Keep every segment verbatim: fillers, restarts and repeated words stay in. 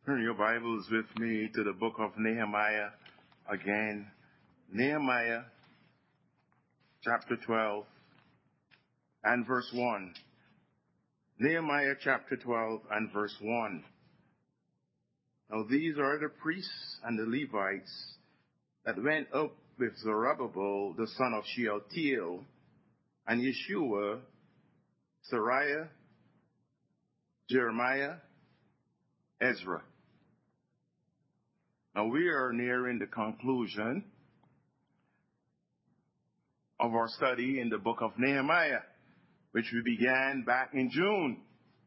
Turn your Bibles with me to the book of Nehemiah again. Nehemiah chapter twelve and verse one. Nehemiah chapter twelve and verse one. Now these are the priests and the Levites that went up with Zerubbabel the son of Shealtiel, and Yeshua, Sariah, Jeremiah, Ezra. Now we are nearing the conclusion of our study in the book of Nehemiah, which we began back in June.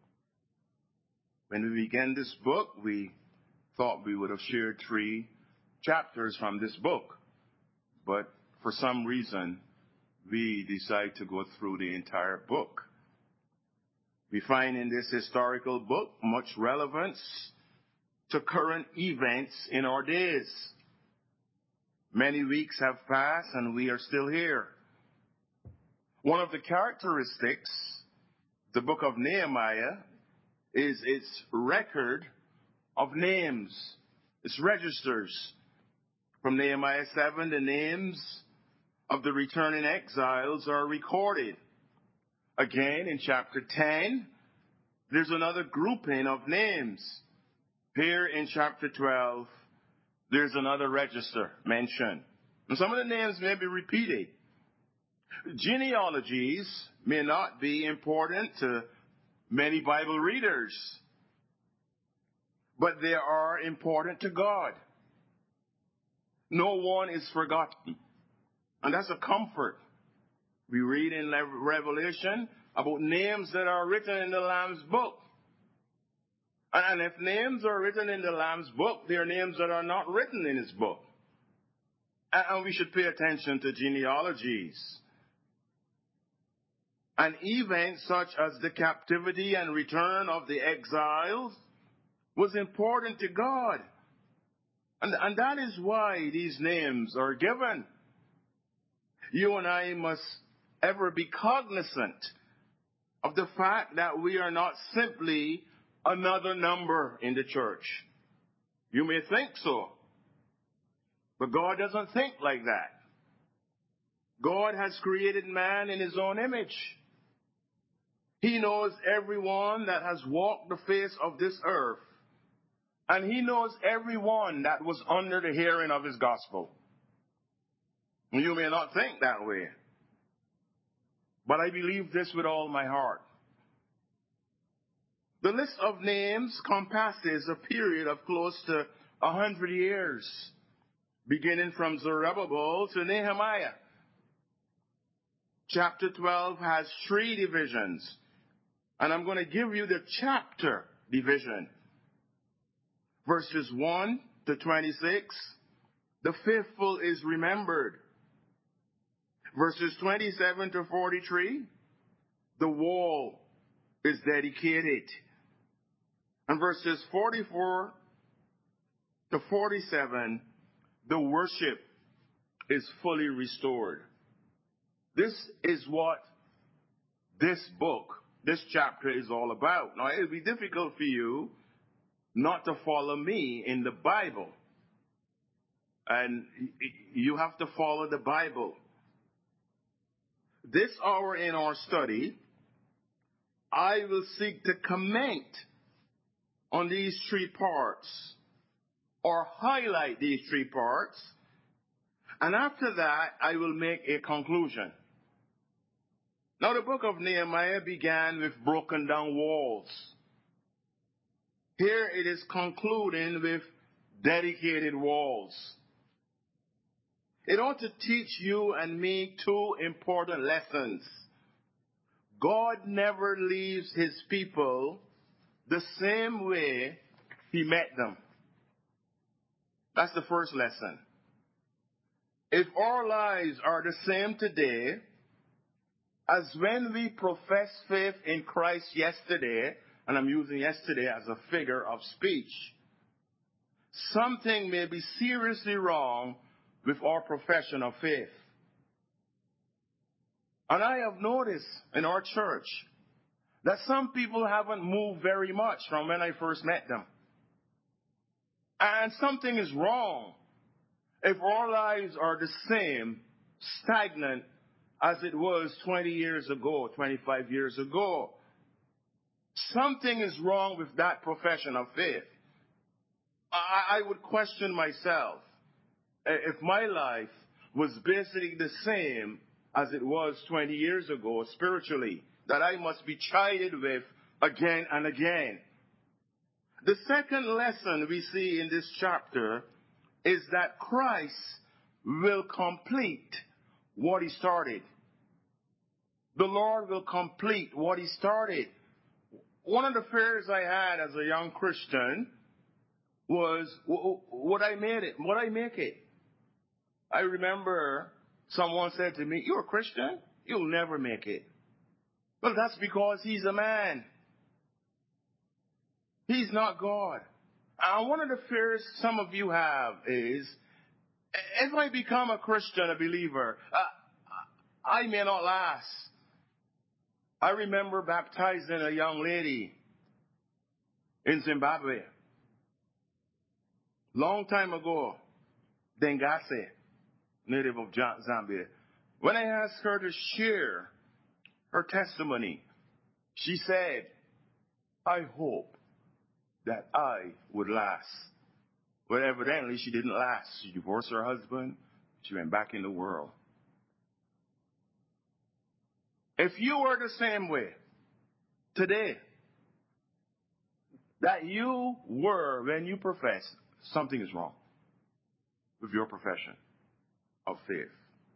When we began this book, we thought we would have shared three chapters from this book. But for some reason, we decided to go through the entire book. We find in this historical book much relevance to current events in our days. Many weeks have passed and we are still here. One of the characteristics of the book of Nehemiah is its record of names, its registers. From Nehemiah seven, the names of the returning exiles are recorded. Again, in chapter ten, there's another grouping of names. Here in chapter twelve, there's another register mentioned. And some of the names may be repeated. Genealogies may not be important to many Bible readers, but they are important to God. No one is forgotten. And that's a comfort. We read in Revelation about names that are written in the Lamb's book. And if names are written in the Lamb's book, they are names that are not written in his book. And we should pay attention to genealogies. An event such as the captivity and return of the exiles was important to God. And, and that is why these names are given. You and I must ever be cognizant of the fact that we are not simply another number in the church. You may think so, but God doesn't think like that. God has created man in his own image. He knows everyone that has walked the face of this earth, and he knows everyone that was under the hearing of his gospel. You may not think that way, but I believe this with all my heart. The list of names compasses a period of close to a hundred years, beginning from Zerubbabel to Nehemiah. Chapter twelve has three divisions, and I'm going to give you the chapter division. Verses one to twenty-six, the faithful is remembered. Verses twenty-seven to forty-three, the wall is dedicated. And verses forty-four to forty-seven, the worship is fully restored. This is what this book, this chapter is all about. Now, it will be difficult for you not to follow me in the Bible. And you have to follow the Bible. This hour in our study, I will seek to comment on these three parts, or highlight these three parts, and after that, I will make a conclusion. Now, the book of Nehemiah began with broken down walls. Here it is concluding with dedicated walls. It ought to teach you and me two important lessons. God never leaves his people the same way he met them. That's the first lesson. If our lives are the same today as when we professed faith in Christ yesterday, and I'm using yesterday as a figure of speech, something may be seriously wrong with our profession of faith. And I have noticed in our church that some people haven't moved very much from when I first met them. And something is wrong if our lives are the same, stagnant, as it was twenty years ago, twenty-five years ago. Something is wrong with that profession of faith. I, I would question myself if my life was basically the same as it was twenty years ago spiritually, that I must be chided with again and again. The second lesson we see in this chapter is that Christ will complete what he started. The Lord will complete what he started. One of the fears I had as a young Christian was, would I make it? Would I make it? I remember someone said to me, "You're a Christian? You'll never make it." Well, that's because he's a man. He's not God. And one of the fears some of you have is, if I become a Christian, a believer, uh, I may not last. I remember baptizing a young lady in Zimbabwe. Long time ago, Dengase, native of Zambia. When I asked her to share her testimony, she said, "I hope that I would last." But evidently she didn't last. She divorced her husband. She went back in the world. If you were the same way today that you were when you professed, something is wrong with your profession of faith.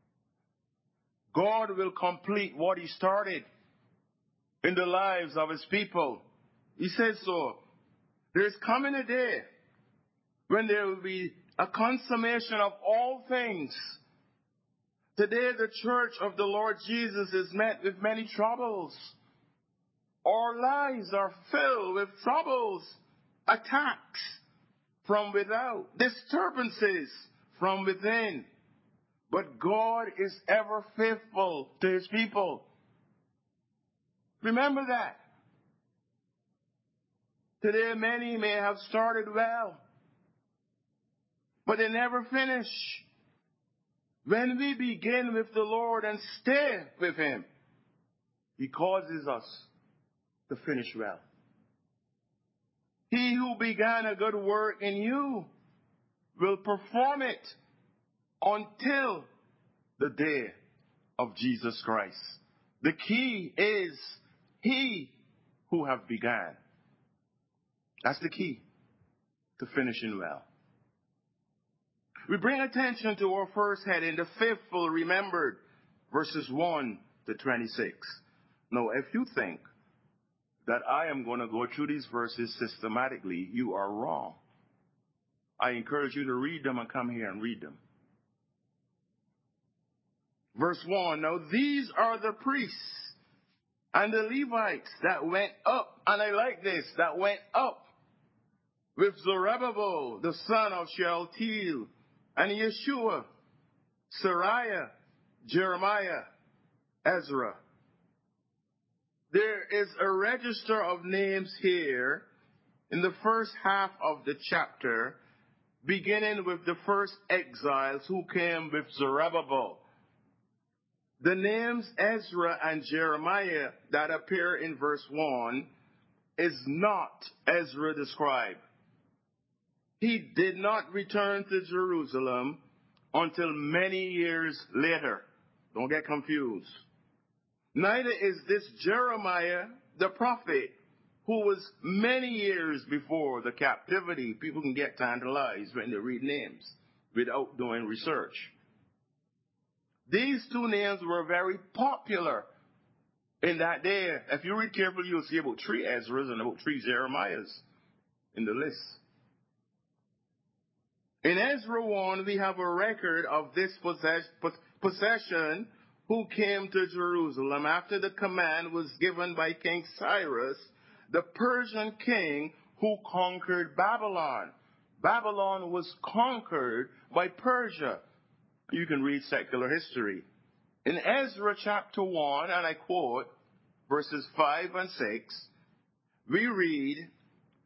God will complete what he started in the lives of his people. He says so. There's coming a day when there will be a consummation of all things. Today, the church of the Lord Jesus is met with many troubles. Our lives are filled with troubles, attacks from without, disturbances from within. But God is ever faithful to his people. Remember that. Today, many may have started well, but they never finish. When we begin with the Lord and stay with him, he causes us to finish well. He who began a good work in you will perform it until the day of Jesus Christ. The key is he who have began. That's the key to finishing well. We bring attention to our first heading, the faithful remembered, verses one to twenty-six. Now, if you think that I am going to go through these verses systematically, you are wrong. I encourage you to read them and come here and read them. Verse one, now these are the priests and the Levites that went up, and I like this, that went up with Zerubbabel, the son of Shealtiel, and Yeshua, Sariah, Jeremiah, Ezra. There is a register of names here in the first half of the chapter, beginning with the first exiles who came with Zerubbabel. The names Ezra and Jeremiah that appear in verse one is not Ezra the scribe. He did not return to Jerusalem until many years later. Don't get confused. Neither is this Jeremiah the prophet, who was many years before the captivity. People can get tantalized when they read names without doing research. These two names were very popular in that day. If you read carefully, you'll see about three Ezras and about three Jeremiahs in the list. In Ezra one, we have a record of this possession who came to Jerusalem after the command was given by King Cyrus, the Persian king who conquered Babylon. Babylon was conquered by Persia. You can read secular history. In Ezra chapter one, and I quote, verses five and six, we read,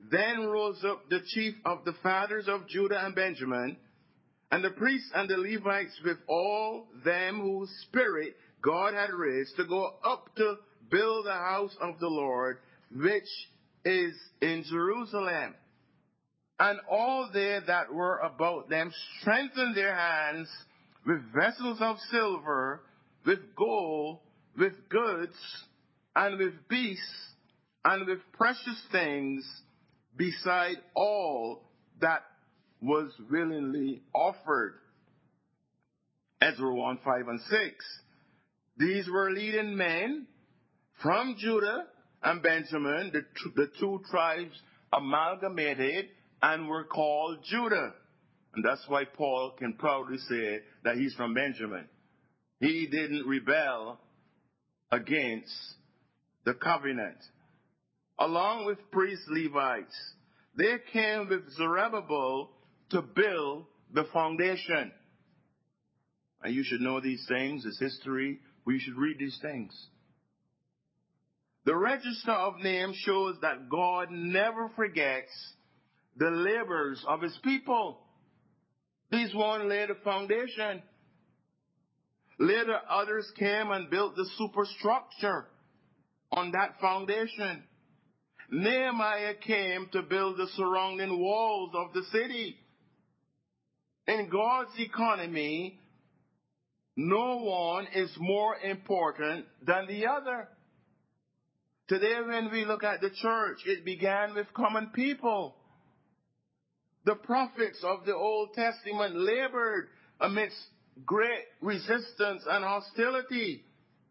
Then rose up the chief of the fathers of Judah and Benjamin, and the priests and the Levites with all them whose spirit God had raised to go up to build the house of the Lord, which is in Jerusalem. And all they that were about them strengthened their hands with vessels of silver, with gold, with goods, and with beasts, and with precious things, beside all that was willingly offered. Ezra one, five and six. These were leading men from Judah and Benjamin, the, the two tribes amalgamated and were called Judah. And that's why Paul can proudly say that he's from Benjamin. He didn't rebel against the covenant. Along with priests, Levites, they came with Zerubbabel to build the foundation. And you should know these things. It's history. We should read these things. The register of names shows that God never forgets the labors of his people. These one laid the foundation. Later, others came and built the superstructure on that foundation. Nehemiah came to build the surrounding walls of the city. In God's economy, no one is more important than the other. Today, when we look at the church, it began with common people. The prophets of the Old Testament labored amidst great resistance and hostility.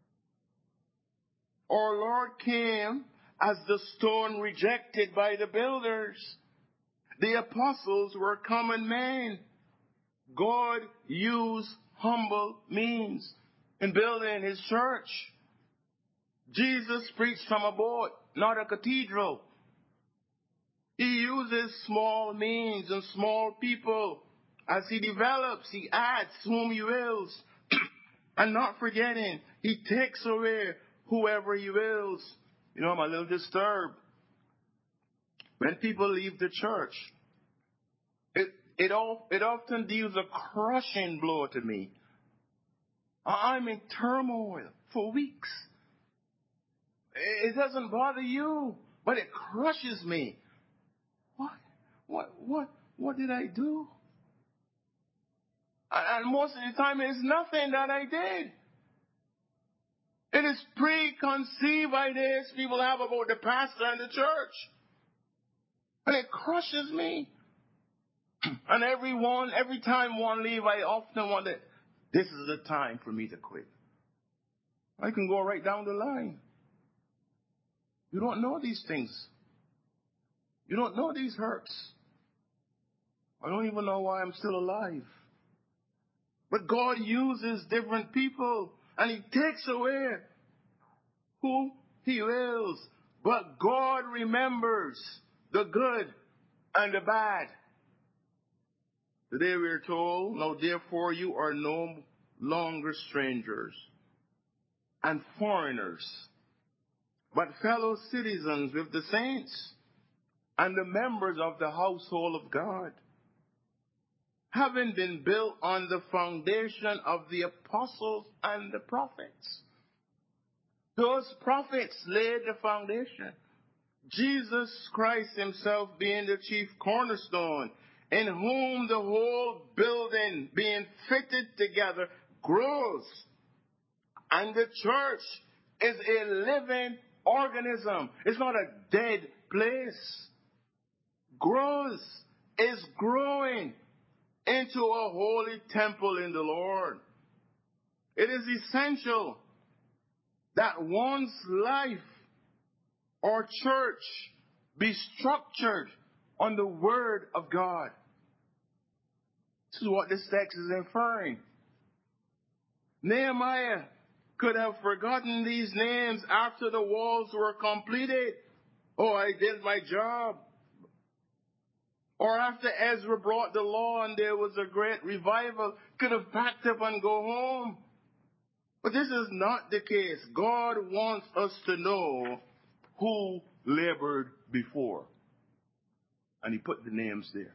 Our Lord came as the stone rejected by the builders. The apostles were common men. God used humble means in building his church. Jesus preached from a boat, not a cathedral. He uses small means and small people. As he develops, he adds whom he wills. And not forgetting, he takes away whoever he wills. You know, I'm a little disturbed. When people leave the church, it, it, all, it often deals a crushing blow to me. I'm in turmoil for weeks. It doesn't bother you, but it crushes me. What, what, what, what did I do? And most of the time, it's nothing that I did. It is preconceived ideas people have about the pastor and the church. And it crushes me. And everyone, every time one leave, I often wonder, this is the time for me to quit. I can go right down the line. You don't know these things. You don't know these hurts. I don't even know why I'm still alive. But God uses different people, and he takes away who he wills. But God remembers the good and the bad. Today we are told, now therefore you are no longer strangers and foreigners, but fellow citizens with the saints and the members of the household of God, having been built on the foundation of the apostles and the prophets. Those prophets laid the foundation. Jesus Christ himself being the chief cornerstone, in whom the whole building being fitted together grows. And the church is a living organism. It's not a dead place. Grows, is growing into a holy temple in the Lord. It is essential that one's life or church be structured on the Word of God. This is what this text is inferring. Nehemiah could have forgotten these names after the walls were completed. Oh, I did my job. Or after Ezra brought the law and there was a great revival, could have packed up and go home. But this is not the case. God wants us to know who labored before. And he put the names there.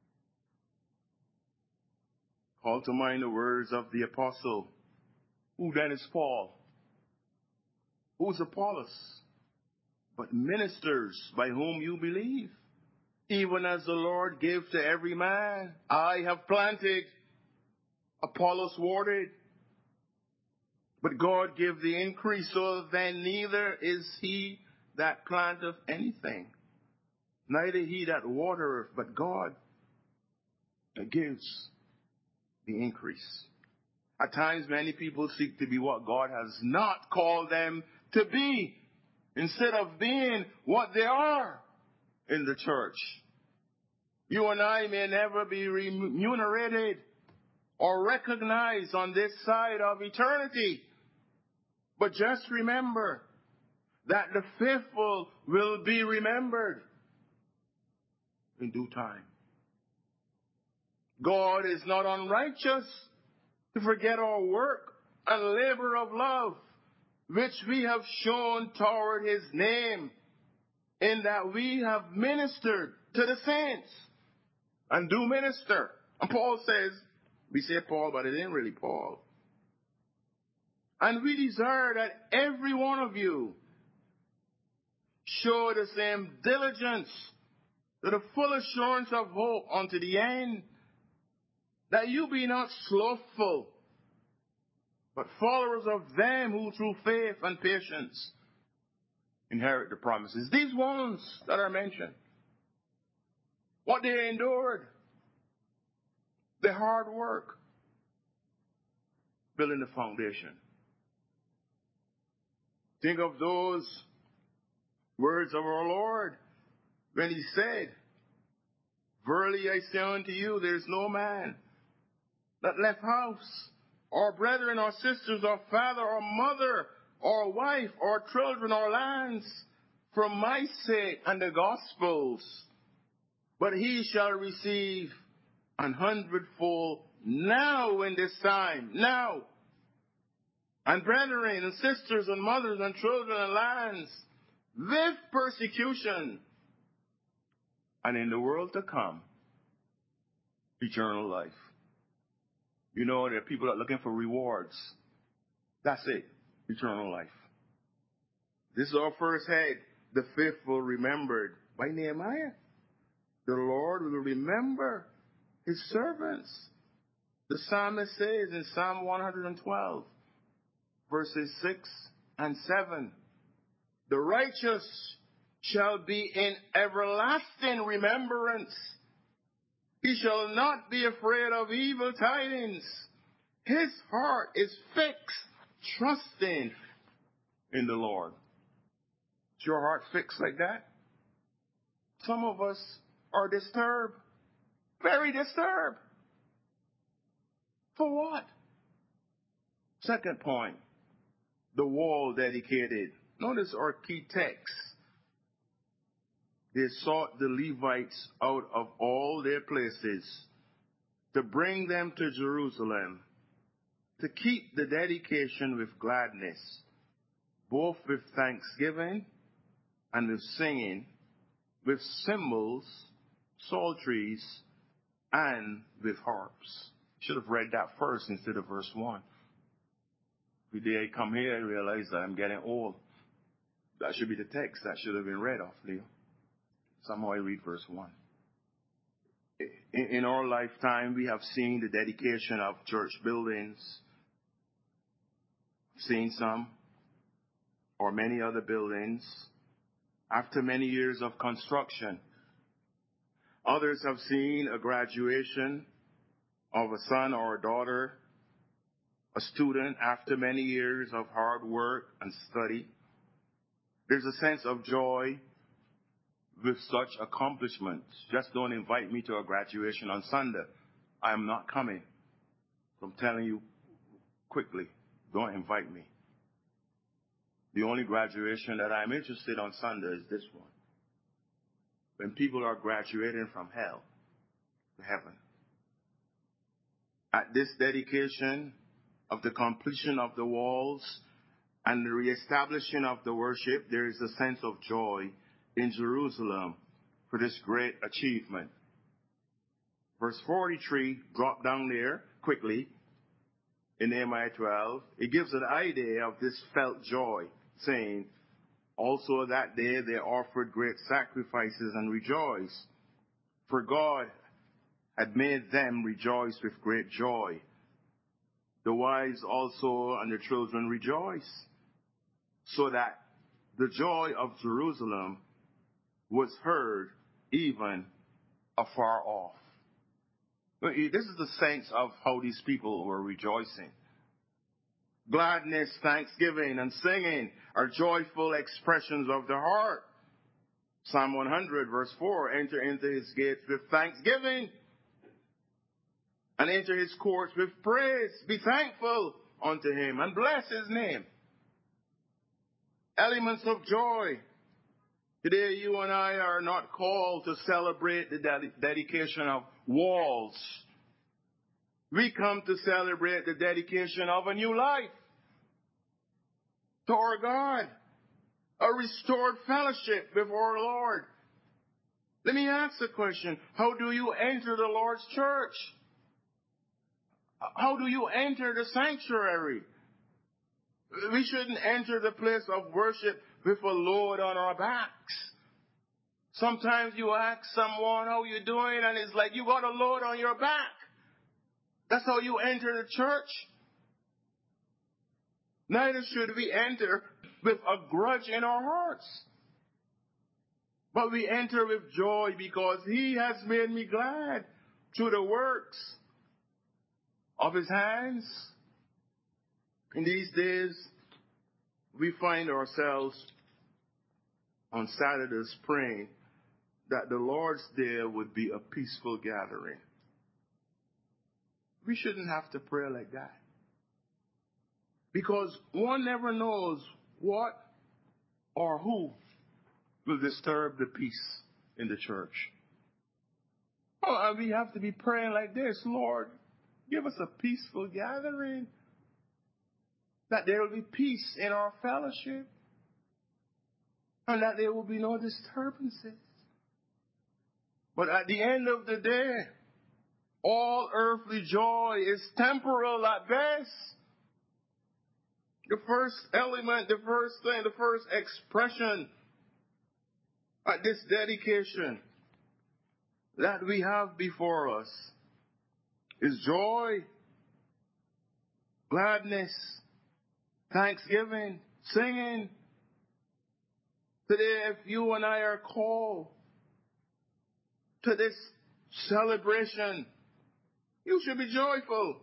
Call to mind the words of the apostle. Who then is Paul? Who's Apollos? But ministers by whom you believe. Even as the Lord gave to every man. I have planted, Apollos watered, but God gave the increase. So then neither is he that planteth anything, neither he that watereth, but God that gives the increase. At times many people seek to be what God has not called them to be, instead of being what they are in the church. You and I may never be remunerated or recognized on this side of eternity. But just remember that the faithful will be remembered in due time. God is not unrighteous to forget our work and labor of love, which we have shown toward his name, in that we have ministered to the saints and do minister. And Paul says, we say Paul, but it ain't really Paul. And we desire that every one of you show the same diligence to the full assurance of hope unto the end, that you be not slothful, but followers of them who through faith and patience inherit the promises. These ones that are mentioned, what they endured, the hard work, building the foundation. Think of those words of our Lord when he said, verily I say unto you, there is no man that left house, or brethren, or sisters, or father, or mother, or wife, or children, or lands, for my sake and the gospel's, but he shall receive an hundredfold now in this time, now. And brethren, and sisters, and mothers, and children, and lands, with persecution, and in the world to come, eternal life. You know, there are people that are looking for rewards. That's it, eternal life. This is our first head, the faithful remembered by Nehemiah. The Lord will remember his servants. The psalmist says in Psalm one hundred twelve, verses six and seven, the righteous shall be in everlasting remembrance. He shall not be afraid of evil tidings. His heart is fixed, trusting in the Lord. Is your heart fixed like that? Some of us are disturbed, very disturbed. For what? Second point, the wall dedicated. Notice our key text. They sought the Levites out of all their places to bring them to Jerusalem, to keep the dedication with gladness, both with thanksgiving and with singing, with cymbals, psalteries, and with harps. Should have read that first instead of verse one. Every day I come here, I realize that I'm getting old. That should be the text that should have been read off, Leo. Somehow I read verse one. In, in our lifetime, we have seen the dedication of church buildings, seen some or many other buildings after many years of construction. Others have seen a graduation of a son or a daughter, a student after many years of hard work and study. There's a sense of joy with such accomplishments. Just don't invite me to a graduation on Sunday. I am not coming. I'm telling you quickly, don't invite me. The only graduation that I'm interested on Sunday is this one. When people are graduating from hell to heaven. At this dedication of the completion of the walls and the reestablishing of the worship, there is a sense of joy in Jerusalem for this great achievement. Verse forty-three, drop down there quickly in Nehemiah twelve. It gives an idea of this felt joy, saying, also that day they offered great sacrifices and rejoiced, for God had made them rejoice with great joy. The wives also and the children rejoiced, so that the joy of Jerusalem was heard even afar off. This is the sense of how these people were rejoicing. Gladness, thanksgiving, and singing are joyful expressions of the heart. Psalm one hundred, verse four, enter into his gates with thanksgiving and enter his courts with praise. Be thankful unto him and bless his name. Elements of joy. Today you and I are not called to celebrate the ded- dedication of walls. We come to celebrate the dedication of a new life to our God, a restored fellowship with our Lord. Let me ask the question, how do you enter the Lord's church? How do you enter the sanctuary? We shouldn't enter the place of worship with a load on our backs. Sometimes you ask someone, how you doing? And it's like, you got a load on your back. That's how you enter the church. Neither should we enter with a grudge in our hearts. But we enter with joy because he has made me glad through the works of his hands. In these days, we find ourselves on Saturdays praying that the Lord's Day would be a peaceful gathering. We shouldn't have to pray like that. Because one never knows what or who will disturb the peace in the church. Oh, we have to be praying like this, Lord, give us a peaceful gathering. That there will be peace in our fellowship. And that there will be no disturbances. But at the end of the day, all earthly joy is temporal at best. The first element, the first thing, the first expression at this dedication that we have before us is joy, gladness, thanksgiving, singing. Today, if you and I are called to this celebration, you should be joyful.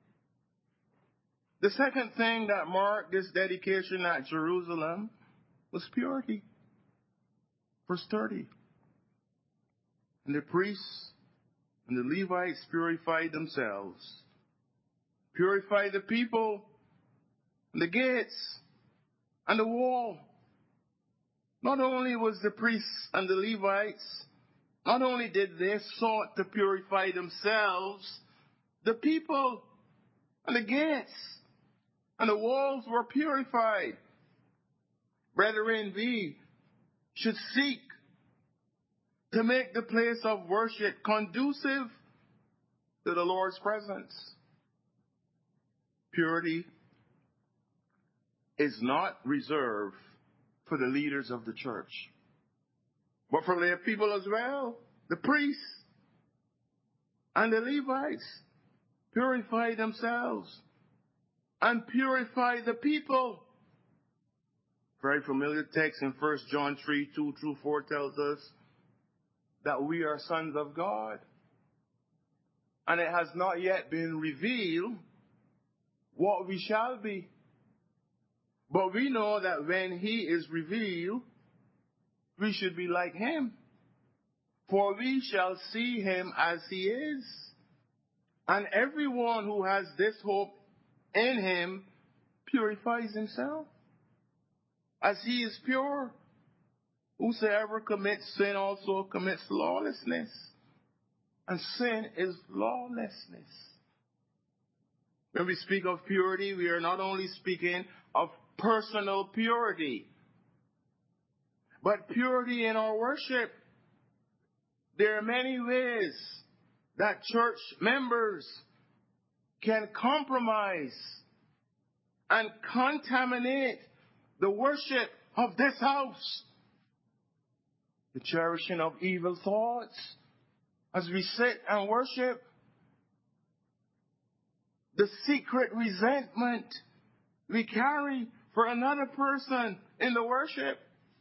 The second thing that marked this dedication at Jerusalem was purity. Verse thirty. And the priests and the Levites purified themselves, purified the people, and the gates, and the wall. Not only was the priests and the Levites, not only did they sought to purify themselves, the people and the gates and the walls were purified. Brethren, we should seek to make the place of worship conducive to the Lord's presence. Purity is not reserved for the leaders of the church, but for their people as well. The priests and the Levites purify themselves and purify the people. Very familiar text in First John three, two through four tells us that we are sons of God. And it has not yet been revealed what we shall be. But we know that when he is revealed, we should be like him. For we shall see him as he is. And everyone who has this hope in him purifies himself, as he is pure. Whosoever commits sin also commits lawlessness. And sin is lawlessness. When we speak of purity, we are not only speaking of personal purity, but purity in our worship. there are many ways that church members can compromise and contaminate the worship of this house. The cherishing of evil thoughts as we sit and worship. The secret resentment we carry for another person in the worship.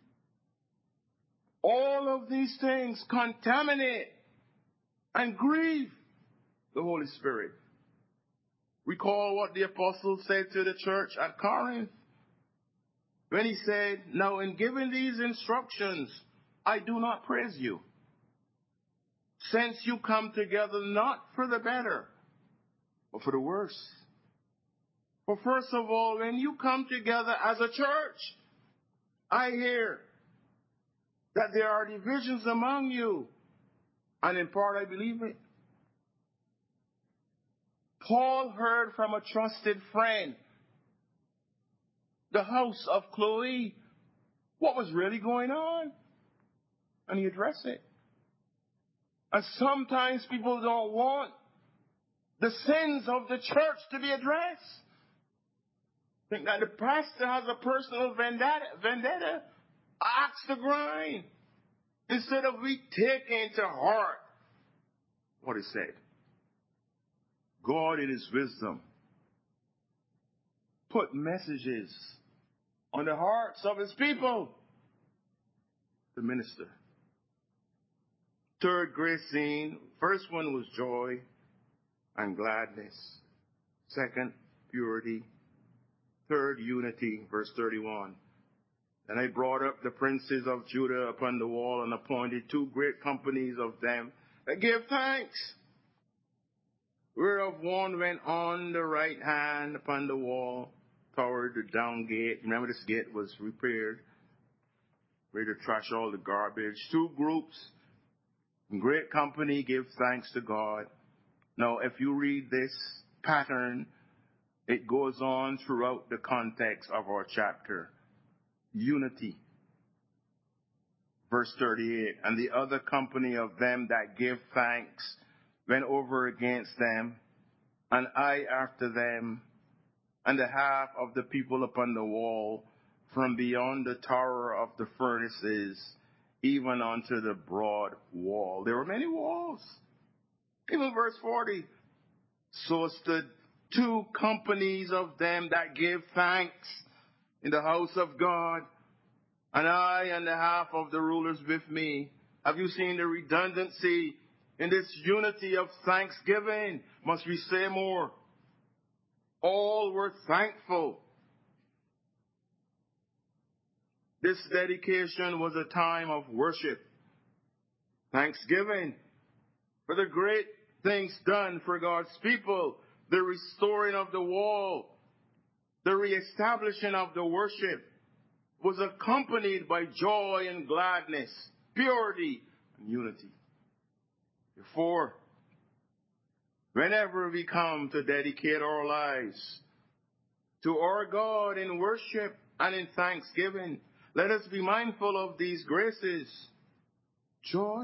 All of these things contaminate and grieve the Holy Spirit. Recall what the apostle said to the church at Corinth when he said, "Now in giving these instructions, I do not praise you, since you come together not for the better, but for the worse. For first of all, when you come together as a church, I hear that there are divisions among you, and in part I believe it." Paul heard from a trusted friend, the house of Chloe, what was really going on, and he addressed it. And sometimes people don't want the sins of the church to be addressed. Think that the pastor has a personal vendetta, vendetta, axe to grind, instead of we taking to heart what he said. God in his wisdom put messages on the hearts of his people to minister. Third grace scene. First one was joy and gladness. Second, purity. Third, unity. Verse thirty-one. And I brought up the princes of Judah upon the wall and appointed two great companies of them that gave thanks. Whereof one went on the right hand upon the wall toward the down gate. Remember, this gate was repaired, ready to trash all the garbage. Two groups in great company give thanks to God. Now, if you read this pattern, it goes on throughout the context of our chapter. Unity. Verse thirty-eight. And the other company of them that give thanks went over against them, and I after them, and the half of the people upon the wall, from beyond the tower of the furnaces, even unto the broad wall. There were many walls. Even verse forty. So stood two companies of them that gave thanks in the house of God, and I and the half of the rulers with me. Have you seen the redundancy in this unity of thanksgiving? Must we say more? All were thankful. This dedication was a time of worship, thanksgiving for the great things done for God's people, the restoring of the wall, the reestablishing of the worship was accompanied by joy and gladness, purity and unity. Therefore, whenever we come to dedicate our lives to our God in worship and in thanksgiving, let us be mindful of these graces: joy,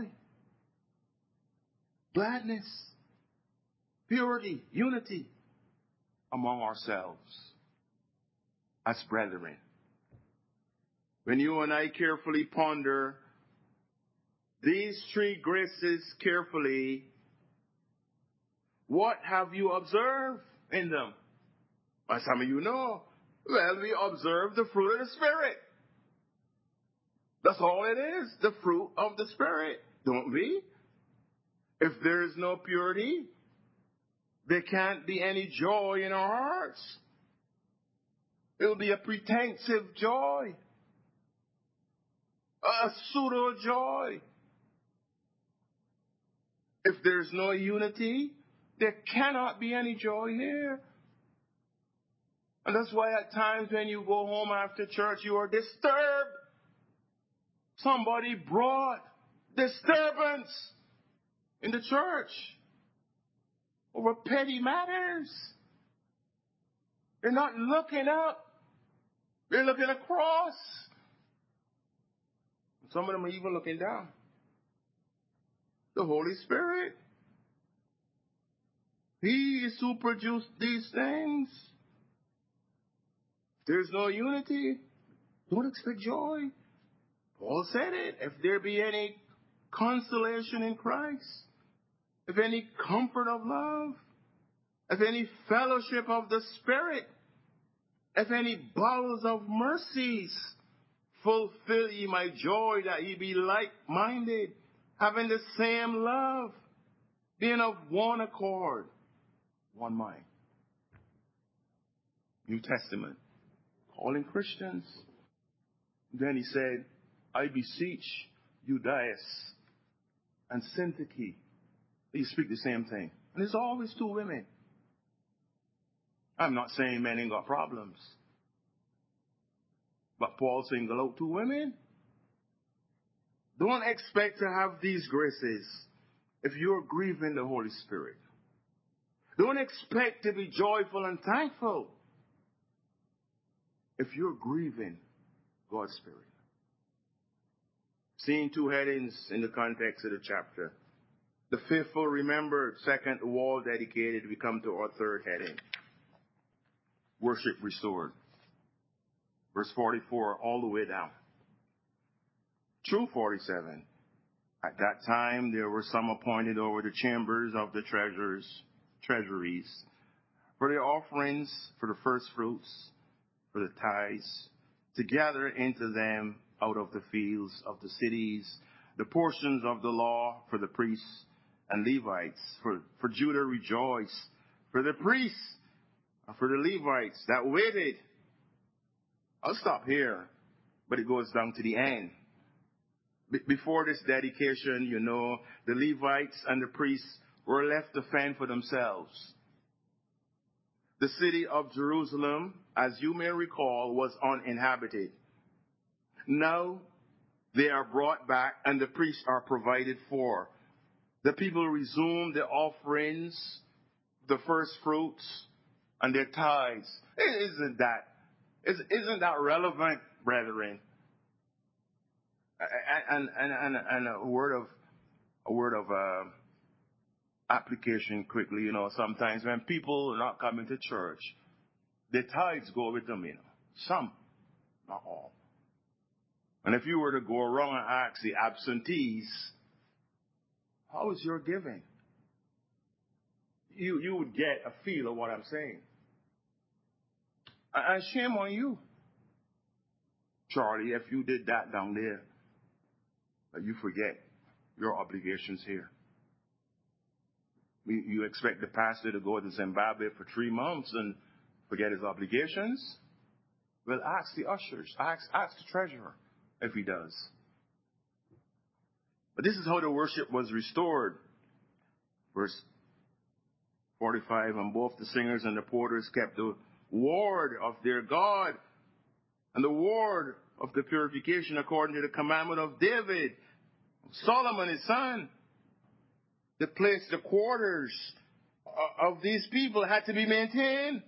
gladness, purity, unity among ourselves as brethren. When you and I carefully ponder these three graces carefully, what have you observed in them? As some of you know, well, we observe the fruit of the Spirit. That's all it is, the fruit of the Spirit, don't we? If there is no purity, there can't be any joy in our hearts. It will be a pretensive joy, a pseudo joy. If there's no unity, there cannot be any joy here. And that's why at times when you go home after church, you are disturbed. Somebody brought disturbance in the church over petty matters. They're not looking up. They're looking across. Some of them are even looking down. The Holy Spirit. He is who produced these things. There's no unity. Don't expect joy. Paul said it. If there be any consolation in Christ, if any comfort of love, if any fellowship of the Spirit, if any bowels of mercies, fulfill ye my joy, that ye be like-minded, having the same love, being of one accord, one mind. New Testament, calling Christians. Then he said, I beseech Euodias and Syntyche. They speak the same thing. And it's always two women. I'm not saying men ain't got problems. But Paul singled out two women. Don't expect to have these graces if you're grieving the Holy Spirit. Don't expect to be joyful and thankful if you're grieving God's Spirit. Seeing two headings in the context of the chapter. The faithful remembered, second, the wall dedicated. We come to our third heading. Worship restored. Verse forty-four all the way down. Through forty-seven. At that time there were some appointed over the chambers of the treasurers, treasuries, for the offerings, for the first fruits, for the tithes, to gather into them out of the fields of the cities the portions of the law for the priests and Levites. For, for Judah rejoiced, for the priests, and for the Levites that waited. I'll stop here, but it goes down to the end. Be- before this dedication, you know, the Levites and the priests were left to fend for themselves. The city of Jerusalem, as you may recall, was uninhabited. Now they are brought back and the priests are provided for. The people resume their offerings, the first fruits, and their tithes. Isn't that, isn't that relevant, brethren? And, and, and, and a word of, a word of uh, application quickly, you know, sometimes when people are not coming to church, the tithes go with them, you know. Some, not all. And if you were to go around and ask the absentees, how is your giving? You, you would get a feel of what I'm saying. And shame on you, Charlie, if you did that down there, but you forget your obligations here. You expect the pastor to go to Zimbabwe for three months and forget his obligations? Well, ask the ushers, ask, ask the treasurer if he does. But this is how the worship was restored. Verse forty-five, and both the singers and the porters kept the ward of their God and the ward of the purification according to the commandment of David, Solomon his son. The place, the quarters of these people had to be maintained.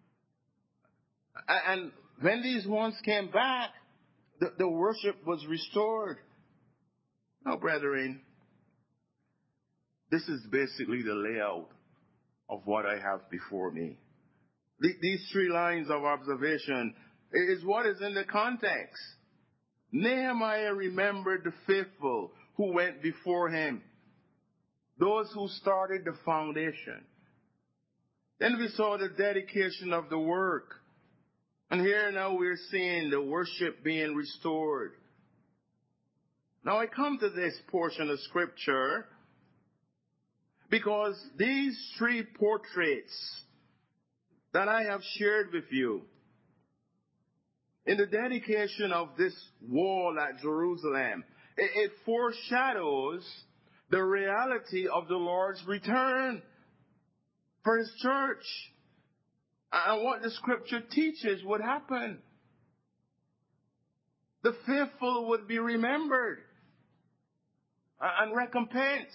And when these ones came back, the, the worship was restored. Now, brethren, this is basically the layout of what I have before me. These three lines of observation is what is in the context. Nehemiah remembered the faithful who went before him, those who started the foundation. Then we saw the dedication of the work. And here now we're seeing the worship being restored. Now I come to this portion of scripture because these three portraits that I have shared with you in the dedication of this wall at Jerusalem, it, it foreshadows the reality of the Lord's return for his church. And what the scripture teaches would happen. The faithful would be remembered and recompensed.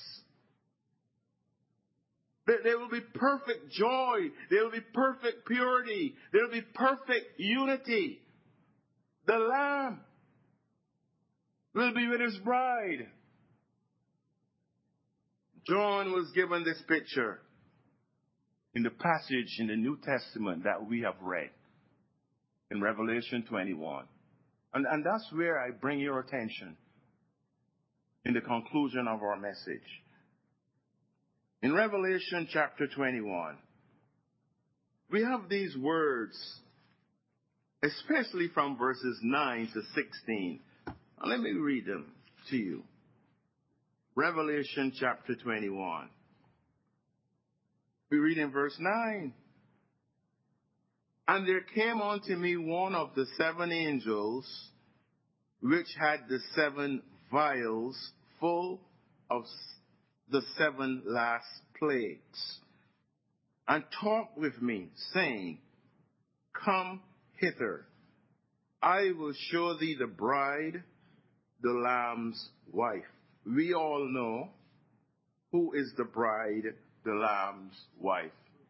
There will be perfect joy. There will be perfect purity. There will be perfect unity. The Lamb will be with his bride. John was given this picture in the passage in the New Testament that we have read in Revelation twenty-one. And, and that's where I bring your attention in the conclusion of our message. In Revelation chapter twenty-one, we have these words, especially from verses nine to sixteen. Now, let me read them to you. Revelation chapter twenty-one. We read in verse nine. And there came unto me one of the seven angels, which had the seven vials full of the seven last plagues, and talked with me, saying, Come hither, I will show thee the bride, the Lamb's wife. We all know who is the bride, the Lamb's wife.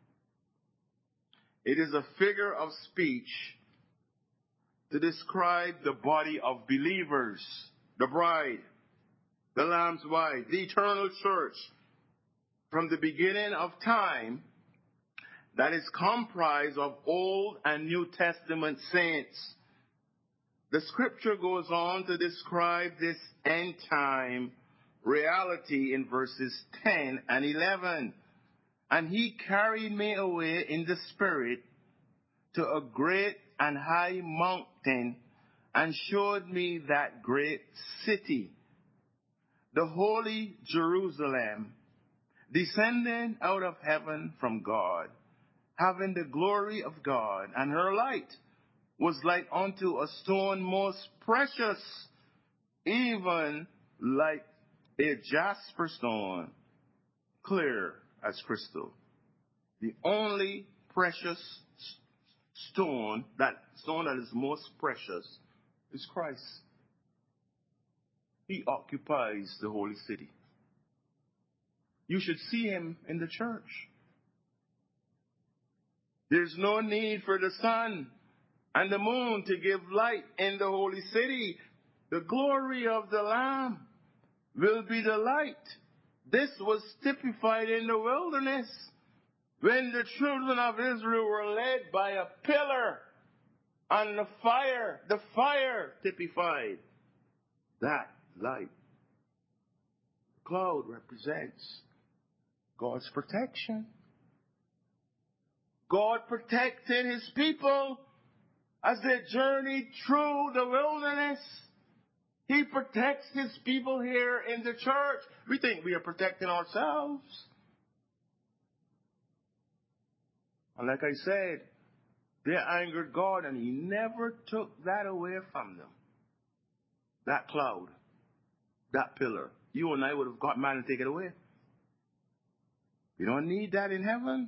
It is a figure of speech to describe the body of believers, the bride, the Lamb's wife, the eternal church, from the beginning of time, that is comprised of Old and New Testament saints. The scripture goes on to describe this end time reality in verses ten and eleven. And he carried me away in the spirit to a great and high mountain, and showed me that great city, the holy Jerusalem, descending out of heaven from God, having the glory of God, and her light was like unto a stone most precious, even like a jasper stone, clear as crystal. The only precious stone, that stone that is most precious, is Christ. He occupies the holy city. You should see him in the church. There's no need for the sun and the moon to give light in the holy city. The glory of the Lamb will be the light. This was typified in the wilderness when the children of Israel were led by a pillar and the fire. The fire typified that light. The cloud represents God's protection. God protected his people as they journeyed through the wilderness. He protects his people here in the church. We think we are protecting ourselves. And like I said, they angered God, and he never took that away from them. That cloud, that pillar. You and I would have got mad and take it away. We don't need that in heaven.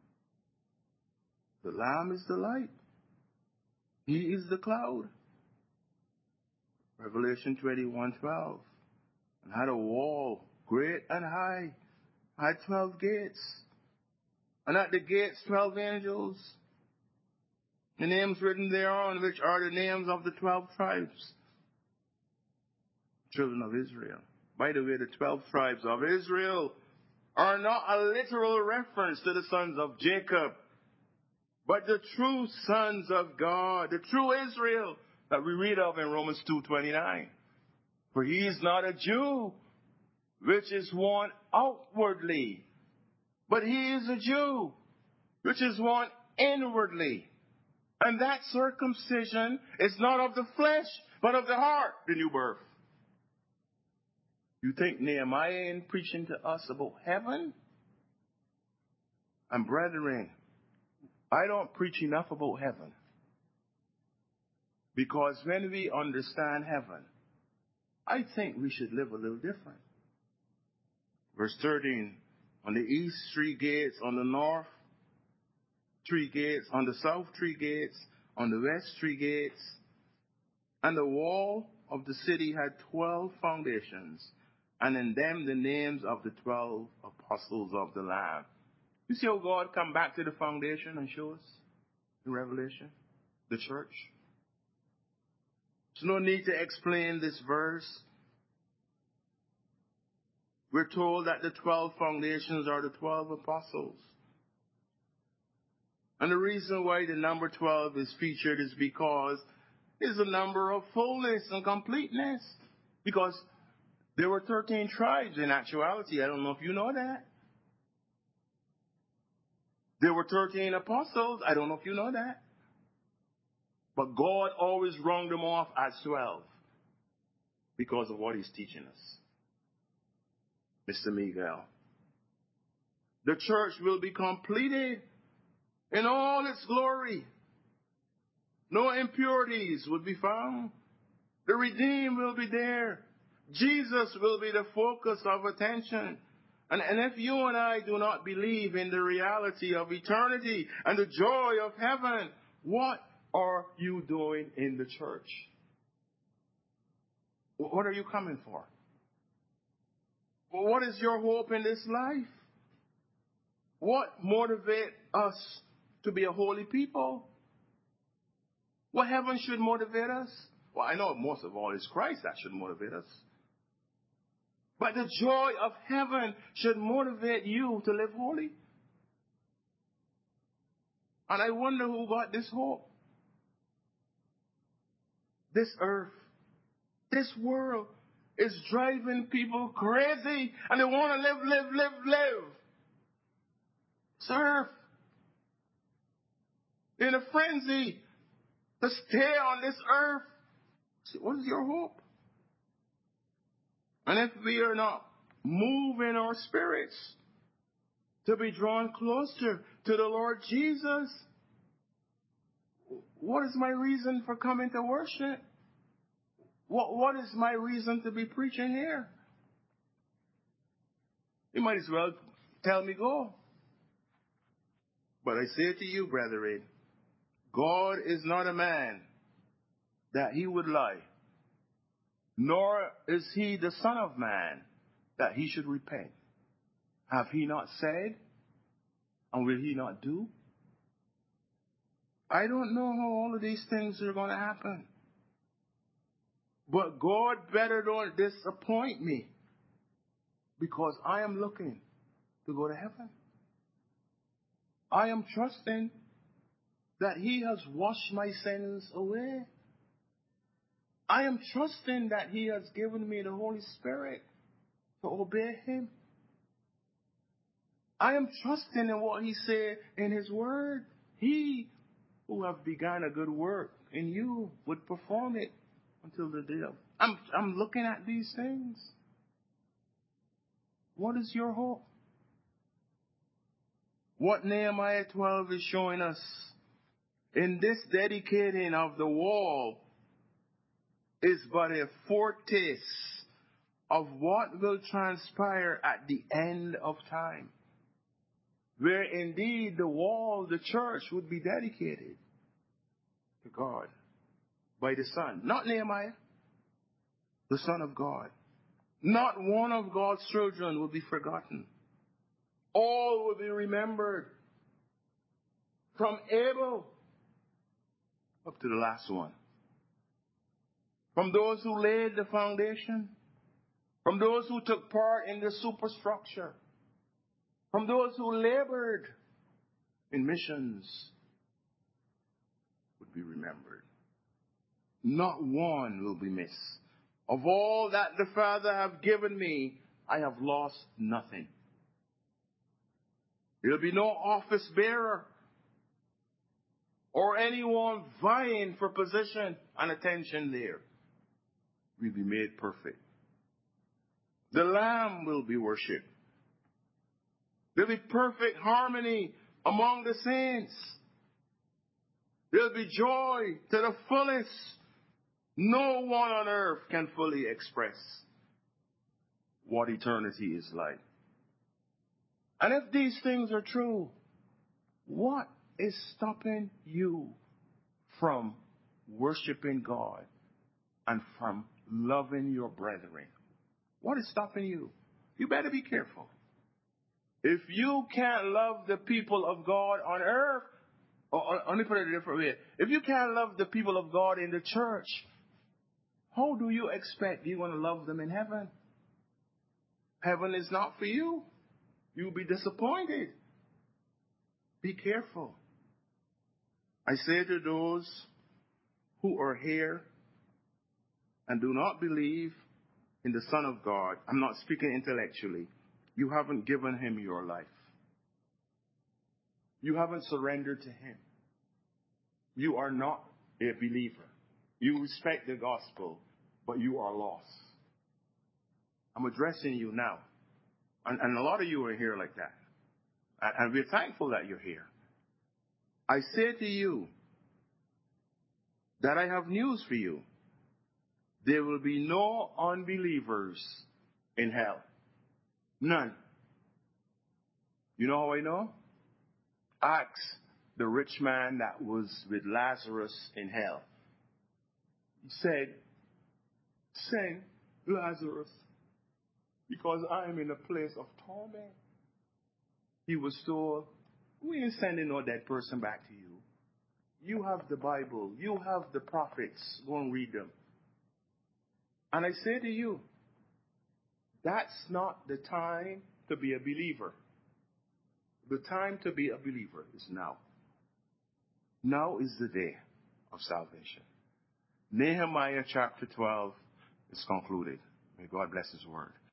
The Lamb is the light. He is the cloud. Revelation twenty-one twelve. And had a wall great and high, had twelve gates. And at the gates twelve angels. The names written thereon, which are the names of the twelve tribes, children of Israel. By the way, the twelve tribes of Israel are not a literal reference to the sons of Jacob, but the true sons of God, the true Israel that we read of in Romans two twenty-nine. For he is not a Jew, which is one outwardly, but he is a Jew, which is one inwardly. And that circumcision is not of the flesh, but of the heart, the new birth. You think Nehemiah ain't preaching to us about heaven? And brethren, I don't preach enough about heaven. Because when we understand heaven, I think we should live a little different. Verse thirteen, on the east, three gates, on the north, three gates, on the south, three gates, on the west, three gates. And the wall of the city had twelve foundations, and in them the names of the twelve apostles of the Lamb. You see how God come back to the foundation and show us in Revelation? The church. There's no need to explain this verse. We're told that the twelve foundations are the twelve apostles. And the reason why the number twelve is featured is because it's a number of fullness and completeness. Because there were thirteen tribes in actuality. I don't know if you know that. There were thirteen apostles. I don't know if you know that. But God always rounded them off as twelve because of what he's teaching us. Mister Miguel. The church will be completed in all its glory. No impurities would be found. The redeemed will be there. Jesus will be the focus of attention. And, and if you and I do not believe in the reality of eternity and the joy of heaven, what are you doing in the church? What are you coming for? What is your hope in this life? What motivates us to be a holy people? What heaven should motivate us? Well, I know most of all it's Christ that should motivate us. But the joy of heaven should motivate you to live holy. And I wonder who got this hope. This earth, this world is driving people crazy and they want to live, live, live, live. Serve. In a frenzy to stay on this earth. What is your hope? And if we are not moving our spirits to be drawn closer to the Lord Jesus, what is my reason for coming to worship? What, what is my reason to be preaching here? You might as well tell me go. But I say to you, brethren, God is not a man that he would lie, nor is he the Son of Man that he should repent. Have he not said, and will he not do? I don't know how all of these things are going to happen. But God better don't disappoint me, because I am looking to go to heaven. I am trusting that he has washed my sins away. I am trusting that he has given me the Holy Spirit to obey him. I am trusting in what he said in his word. He who have begun a good work in you would perform it until the day of. I'm, I'm looking at these things. What is your hope? What Nehemiah twelve is showing us in this dedicating of the wall is but a foretaste of what will transpire at the end of time, where indeed the wall, the church, would be dedicated to God by the Son. Not Nehemiah, the Son of God. Not one of God's children will be forgotten. All will be remembered, from Abel up to the last one. From those who laid the foundation, from those who took part in the superstructure, from those who labored in missions, would be remembered. Not one will be missed. Of all that the Father have given me, I have lost nothing. There will be no office bearer or anyone vying for position and attention there. Will be made perfect. The Lamb will be worshipped. There will be perfect harmony among the saints. There will be joy to the fullest. No one on earth can fully express what eternity is like. And if these things are true, what is stopping you from worshiping God and from loving your brethren? What is stopping you? You better be careful. If you can't love the people of God on earth, or, or let me put it a different way. If you can't love the people of God in the church, how do you expect you're going to love them in heaven? Heaven is not for you. You'll be disappointed. Be careful. I say to those who are here and do not believe in the Son of God, I'm not speaking intellectually, you haven't given him your life. You haven't surrendered to him. You are not a believer. You respect the gospel, but you are lost. I'm addressing you now. And, and a lot of you are here like that. And, and we're thankful that you're here. I say to you that I have news for you. There will be no unbelievers in hell. None. You know how I know? Ask the rich man that was with Lazarus in hell. He said, send Lazarus because I am in a place of torment. He was told, we ain't sending no dead person back to you. You have the Bible. You have the prophets. Go and read them. And I say to you, that's not the time to be a believer. The time to be a believer is now. Now is the day of salvation. Nehemiah chapter twelve is concluded. May God bless his word.